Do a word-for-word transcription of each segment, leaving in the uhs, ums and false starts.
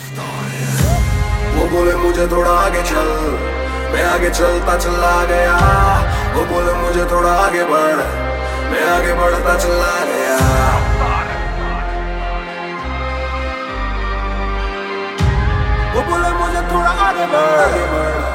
वो बोले मुझे थोड़ा आगे चल, मैं आगे चलता चला गया। वो बोले मुझे थोड़ा आगे बढ़, मैं आगे बढ़ता चला गया। वो बोले मुझे थोड़ा आगे बढ़।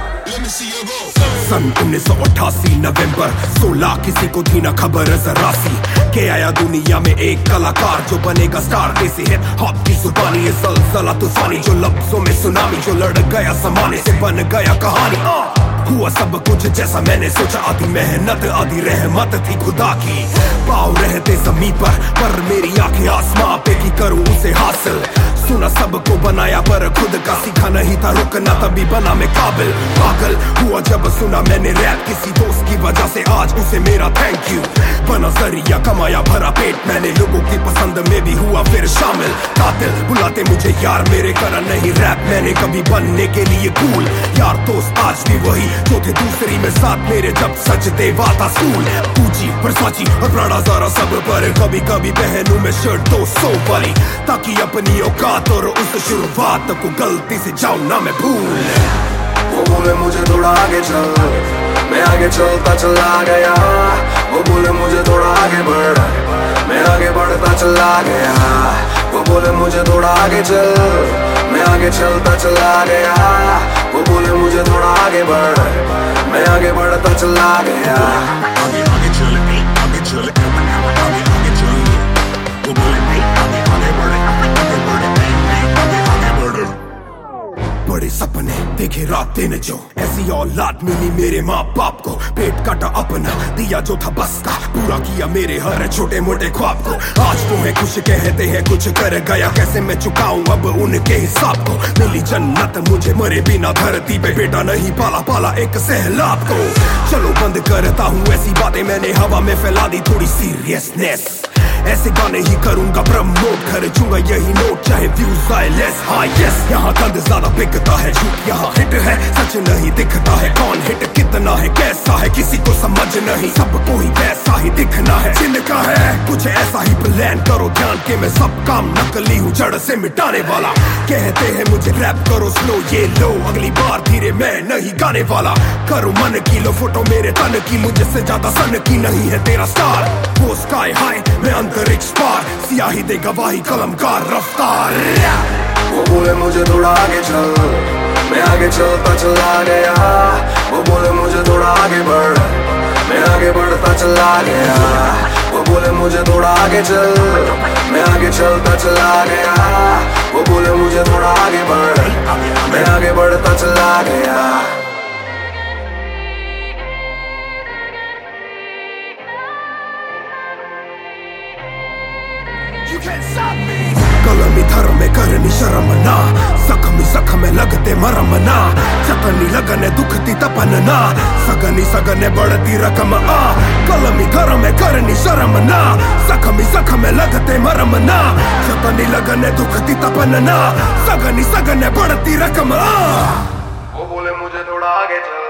सन उन्नीस सौ अट्ठासी नवंबर सोलह, किसी को थी ना खबर जरा सी के आया दुनिया में एक कलाकार जो बनेगा स्टार। कैसे है हॉप की जुबानी, ये सलसला तूफानी जो लफ्जों में सुनामी, जो लड़ गया समाने से बन गया कहानी। हुआ सब कुछ जैसा मैंने सोचा, आधी मेहनत आधी रहमत थी खुदा की। पाँव रहते जमीन पर पर मेरी आंखें आसमां पे की करूं उसे हासिल। सुना सबको बनाया पर खुद का सीखा नहीं था रुकना, तभी बना मैं काबिल। पागल हुआ जब सुना मैंने रैप किसी दोस्त की वजह से, आज उसे मेरा थैंक यू। बना जरिया कमाया भरा पेट मैंने, लोगों की पसंद में भी हुआ फिर शामिल। कातिल बुलाते मुझे यार मेरे, करा नहीं रैप मैंने कभी बनने के लिए कूल। यार दोस्त आज भी वही जो थे दूसरी में साथ मेरे, जब सच देवा था स्कूल। पूजी वर्साची और प्राड़ा ज़ारा सब पर, कभी कभी पहनूं मैं शर्ट दो सौ वाली, ताकि अपनी औकात और उस शुरुआत को गलती से जाऊं ना मैं भूल। वो बोले मुझे थोड़ा आगे चल, मैं आगे चलता चला गया। वो बोले मुझे थोड़ा आगे बढ़, मैं आगे बढ़ता चला गया। वो बोले मुझे थोड़ा आगे चल, मैं आगे चलता चला गया। वो बोले मुझे थोड़ा आगे बढ़, मैं आगे बढ़ता चला गया। आगे आगे चल, आगे चल, आगे आगे चल। वो बोले नहीं आगे आगे बढ़े, आगे बढ़े, आगे आगे बढ़े। बड़े सपने देखे रात दिन जो, ऐसी औलाद मिली मेरे माँ बाप को। पेट काटा अपना दिया जो था बस का, पूरा किया मेरे हर छोटे मोटे ख्वाब को। आज तो है खुश कहते हैं कुछ कर गया, कैसे मैं चुकाऊं अब उनके हिसाब को। मिली जन्नत मुझे मरे बिना धरती पे, बेटा नहीं पाला पाला एक सहलाब को। चलो बंद करता हूँ ऐसी बातें, मैंने हवा में फैला दी थोड़ी सीरियसनेस। ऐसे गाने ही करूंगा प्रमोट, खर्चूंगा यही नोट चाहे व्यूज आए लेस। हाँ यस, यहाँ गंद ज्यादा बिकता है, झूठ यहाँ हिट है, सच नहीं दिखता है। कौन हिट कितना है कैसा है किसी को समझ नहीं, सबको ही वैसा ही दिखना है जिनका है। कुछ ऐसा ही प्लान करो ध्यान के, मैं सब काम नकली हूँ जड़ से मिटाने वाला। कहते हैं मुझे रैप करो स्लो, ये लो अगली बार धीरे मैं नहीं गाने वाला। करो मन की लो फोटो मेरे तन की, मुझसे ज्यादा सन की नहीं है तेरा स्टार। वो स्काई हाई मैं अंतरिक्ष पार, सियाही दे गवाही कलमकार रफ्तार। वो बोले मुझे थोड़ा आगे चल, मैं आगे चलता चला गया। वो बोले मुझे थोड़ा आगे बढ़, मैं आगे बढ़ता चला गया। वो बोले मुझे थोड़ा आगे चल, मैं आगे चलता चला गया। वो बोले मुझे थोड़ा आगे बढ़, मैं आगे बढ़ता चला गया। कलमी धर्म में करनी शर्म ना, जख्मी जख्म में लगते मरम ना। चकनी लगने दुखती तपन ना, सगनी सगने बढ़ती रकम आ। कलमी धर्म में करनी शर्म ना, जख्मी जख्म में लगते मरम ना। चकनी लगने दुखती तपन ना, सगनी सगने बढ़ती रकम आ। वो बोले मुझे थोड़ा आगे चल,